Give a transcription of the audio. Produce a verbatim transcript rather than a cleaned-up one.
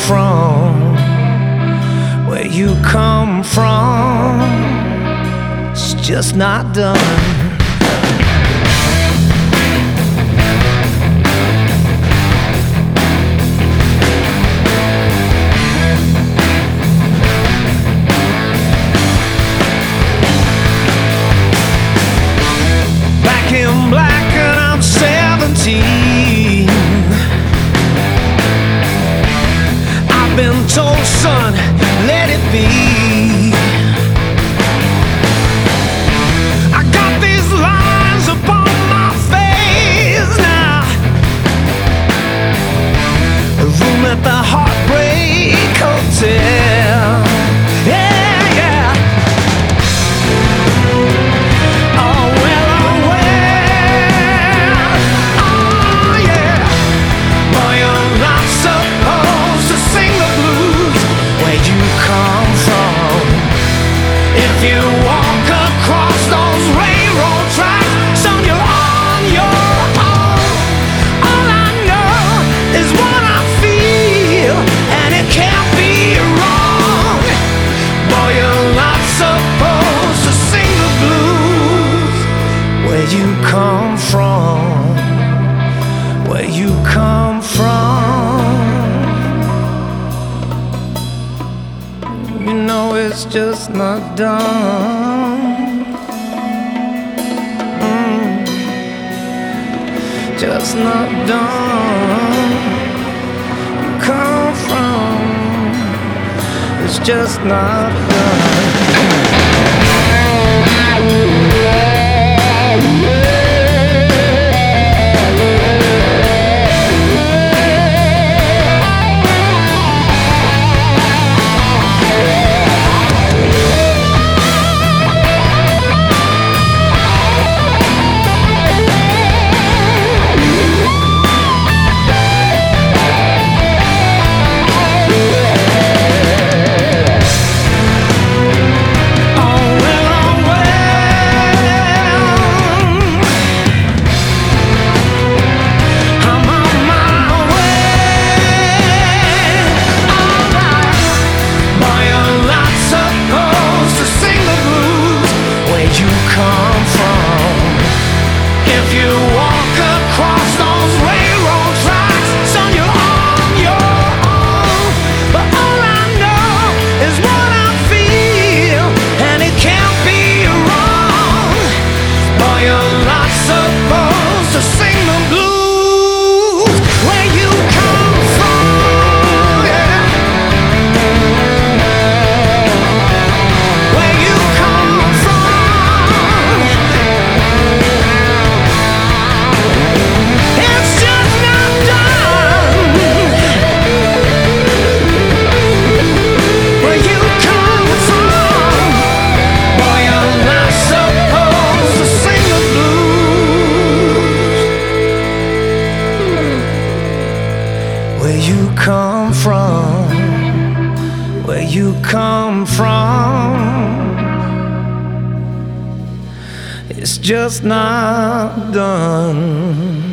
from, where you come from, it's just not done. In black and I'm seventeen. I've been told, son, let it be. I got these lines upon my face now, a room at the Heartbreak Hotel. Yeah, yeah. If you walk across those railroad tracks, son, you're on your own. All I know is what I feel, and it can't be wrong. Boy, you're not supposed to sing the blues. Where you come from, where you come from, you know it's just not done. Mm. Just not done. Come from, it's just not done. Where you come from, where you come from, it's just not done.